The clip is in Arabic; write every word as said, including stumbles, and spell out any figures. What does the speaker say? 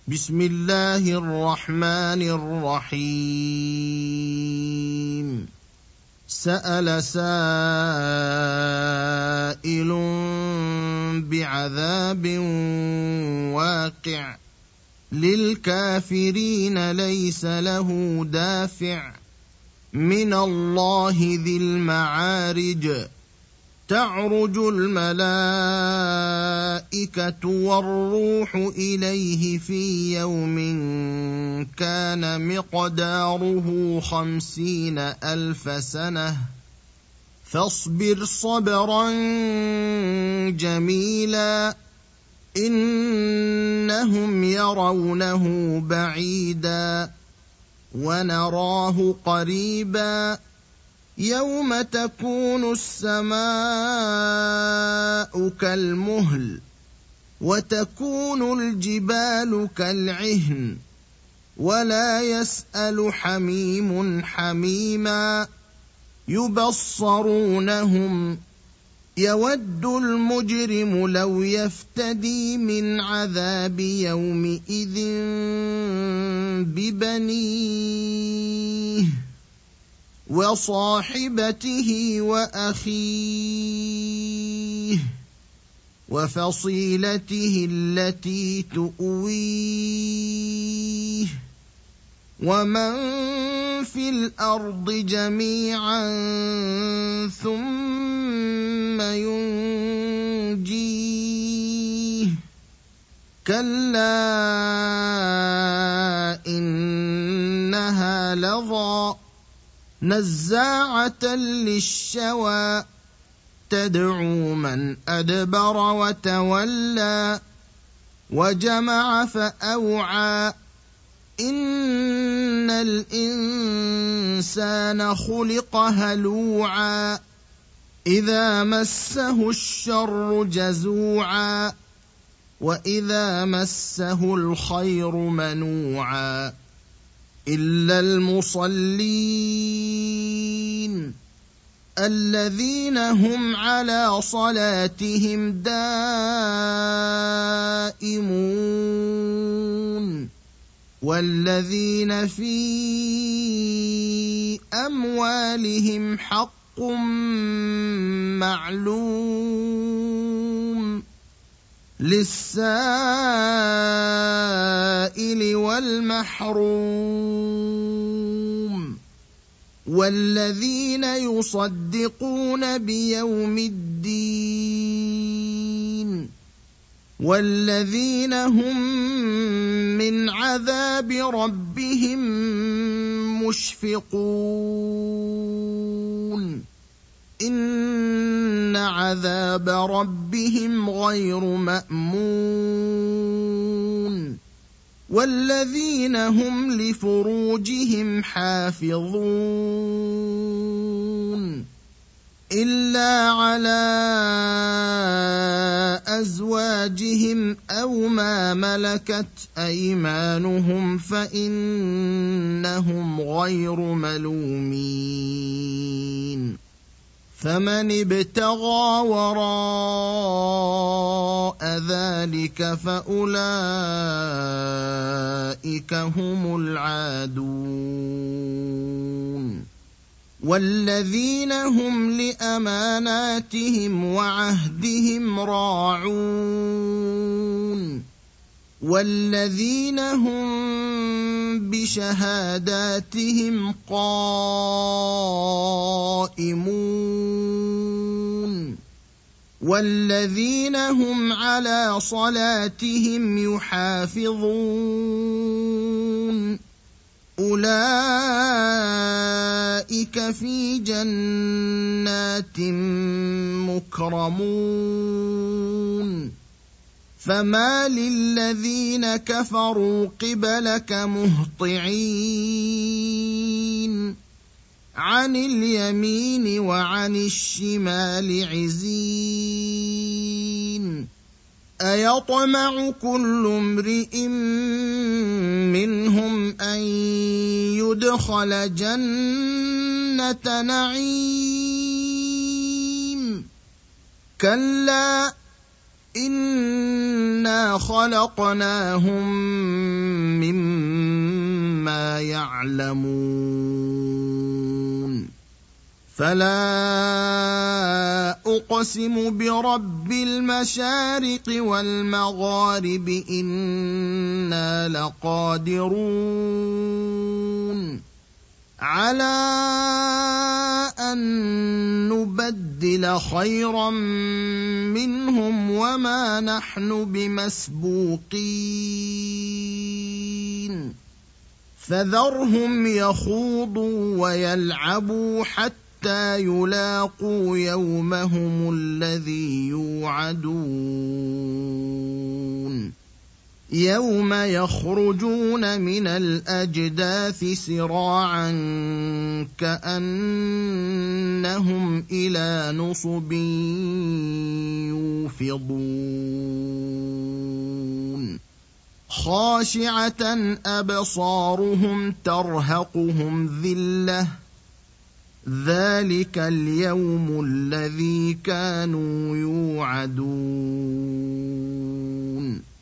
بسم الله الرحمن الرحيم سأل سائل بعذاب واقع للكافرين ليس له دافع من الله ذي المعارج تعرج الملائكة والروح إليه في يوم كان مقداره خمسين ألف سنة فاصبر صبرا جميلا إنهم يرونه بعيدا ونراه قريبا يوم تكون السماء كالمهل وتكون الجبال كالعهن ولا يسأل حميم حميما يبصرونهم يود المجرم لو يفتدي من عذاب يومئذ ببنيه وصاحبته وأخيه وفصيلته التي تؤويه ومن في الأرض جميعا ثم ينجيه كلا إنها لظى نزاعة للشوى تدعو من أدبر وتولى وجمع فأوعى إن الإنسان خلق هلوعا إذا مسه الشر جزوعا وإذا مسه الخير منوعا إلا المصلين الذين هم على صلاتهم دائمون والذين في أموالهم حق معلوم للسائل والمحروم والذين يصدقون بيوم الدين والذين هم من عذاب ربهم مشفقون إن عذاب ربهم غير مأمون والذين هم لفروجهم حافظون إلا على أزواجهم أو ما ملكت أيمانهم فإنهم غير ملومين فمن ابتغى وراء ذلك فأولئك هم العادون والذين هم لأماناتهم وعهدهم راعون والذين هم بشهاداتهم قائمون والذين هم على صلاتهم يحافظون أولئك في جنات مكرمون فما للذين كفروا قبلك مهطعين عن اليمين وعن الشمال عزين أيطمع كل امرئ منهم أن يدخل جنة نعيم كلا إنا خلقناهم يعلمون فلا أقسم برب المشارق والمغارب إنا لقادرون على أن نبدل خيرا منهم وما نحن بمسبوقين فذرهم يخوضوا ويلعبوا حتى يلاقوا يومهم الذي يوعدون يوم يخرجون من الأجداث سراعا كأنهم إلى نصب يوفضون خاشعة أبصارهم ترهقهم ذلة ذلك اليوم الذي كانوا يوعدون